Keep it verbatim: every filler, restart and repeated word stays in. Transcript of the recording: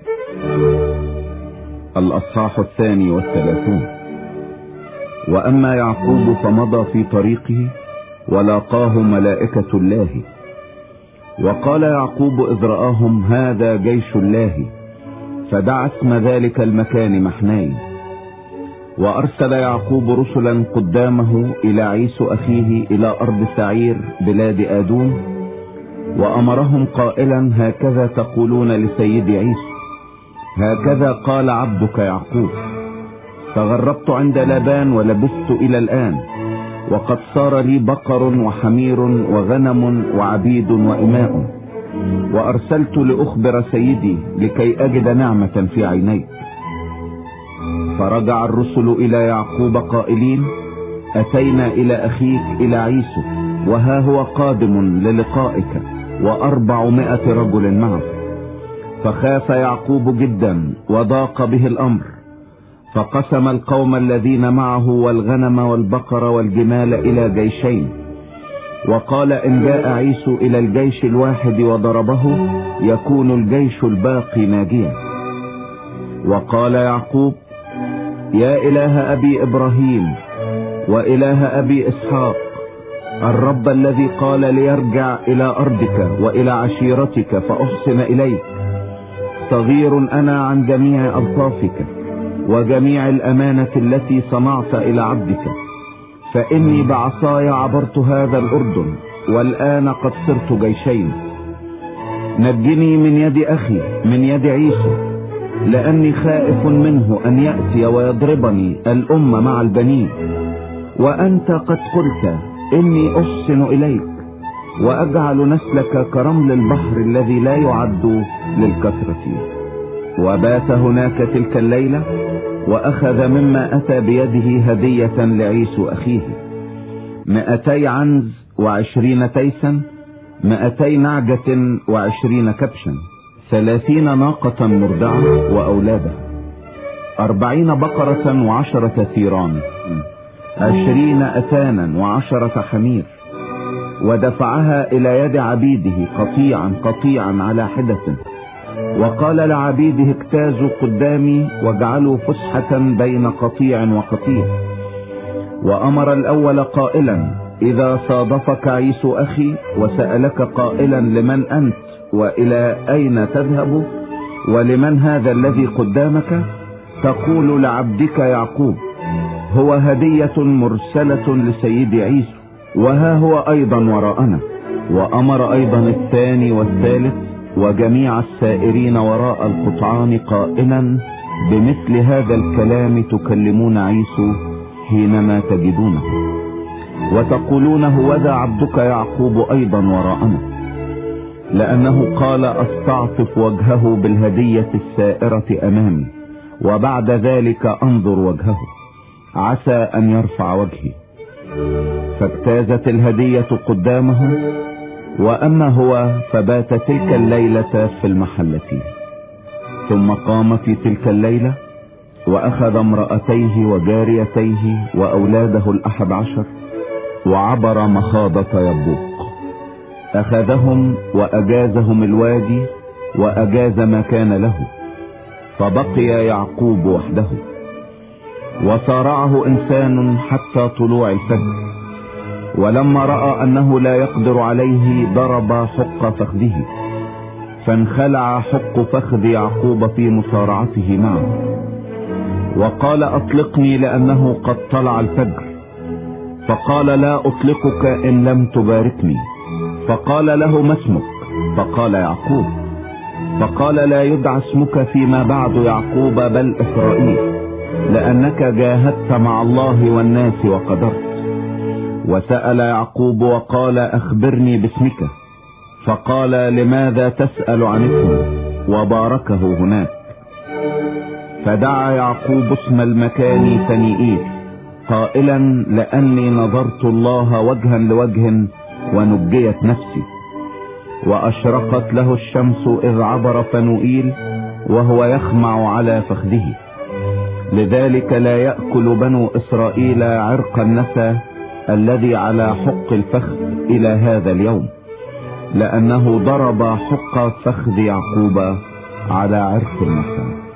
الأصحاح الثاني والثلاثون. وأما يعقوب فمضى في طريقه ولاقاه ملائكة الله، وقال يعقوب إذ رآهم هذا جيش الله، فدعا اسم ذلك المكان محناي. وأرسل يعقوب رسلا قدامه إلى عيسو أخيه إلى أرض سعير بلاد آدوم، وأمرهم قائلا هكذا تقولون لسيدي عيسو، هكذا قال عبدك يعقوب، تغربت عند لابان ولبثت إلى الآن، وقد صار لي بقر وحمير وغنم وعبيد وإماء، وأرسلت لأخبر سيدي لكي أجد نعمة في عينيك. فرجع الرسل إلى يعقوب قائلين أتينا إلى أخيك إلى عيسو، وها هو قادم للقائك وأربعمائة رجل معه. فخاف يعقوب جدا وضاق به الأمر، فقسم القوم الذين معه والغنم والبقر والجمال إلى جيشين، وقال إن جاء عيسو إلى الجيش الواحد وضربه يكون الجيش الباقي ناجيا. وقال يعقوب يا إله أبي إبراهيم وإله أبي إسحاق، الرب الذي قال ليرجع إلى أرضك وإلى عشيرتك فأحسن إليك، صغير أنا عن جميع ألطافك وجميع الأمانة التي صنعت إلى عبدك، فإني بعصاي عبرت هذا الأردن والآن قد صرت جيشين. نجني من يد أخي من يد عيسو، لأني خائف منه أن يأتي ويضربني الأم مع البنين، وأنت قد قلت إني أحسن إليك وأجعل نسلك كرمل البحر الذي لا يعد للكثرة. وبات هناك تلك الليلة، وأخذ مما أتى بيده هدية لعيسو أخيه، مئتي عنز وعشرين تيسا، مئتي نعجة وعشرين كبشا، ثلاثين ناقة مرضعة وأولادها، أربعين بقرة وعشرة ثيران، عشرين أتانا وعشرة حمير. ودفعها إلى يد عبيده قطيعا قطيعا على حدة، وقال لعبيده اجتازوا قدامي واجعلوا فسحة بين قطيع وقطيع. وأمر الأول قائلا إذا صادفك عيسو أخي وسألك قائلا لمن أنت وإلى أين تذهب ولمن هذا الذي قدامك، تقول لعبدك يعقوب هو هدية مرسلة لسيدي عيسو، وها هو أيضا وراءنا. وأمر أيضا الثاني والثالث وجميع السائرين وراء القطعان قائلا بمثل هذا الكلام تكلمون عيسو حينما تجدونه، وتقولون هوذا عبدك يعقوب أيضا وراءنا، لأنه قال أستعطف وجهه بالهدية السائرة أمامي، وبعد ذلك أنظر وجهه عسى أن يرفع وجهي. فاجتازت الهدية قدامه، وأما هو فبات تلك الليلة في المحلة. ثم قام في تلك الليلة وأخذ امرأتيه وجاريتيه وأولاده الأحد عشر وعبر مخاضة يبوق، أخذهم وأجازهم الوادي وأجاز ما كان له، فبقي يعقوب وحده. وصارعه إنسان حتى طلوع الفجر، ولما رأى أنه لا يقدر عليه ضرب حق فخذه، فانخلع حق فخذ يعقوب في مصارعته معه، وقال أطلقني لأنه قد طلع الفجر. فقال لا أطلقك إن لم تباركني. فقال له ما اسمك؟ فقال يعقوب. فقال لا يدعى اسمك فيما بعد يعقوب بل إسرائيل، لأنك جاهدت مع الله والناس وقدرت. وسأل يعقوب وقال أخبرني باسمك. فقال لماذا تسأل عن اسمه؟ وباركه هناك. فدعا يعقوب اسم المكان فنيئيل قائلا لأني نظرت الله وجها لوجه ونجيت نفسي. وأشرقت له الشمس إذ عبر فنوئيل وهو يخمع على فخذه. لذلك لا يأكل بنو إسرائيل عرق النسى الذي على حق الفخذ إلى هذا اليوم، لأنه ضرب حق فخذ يعقوب على عرق المسام.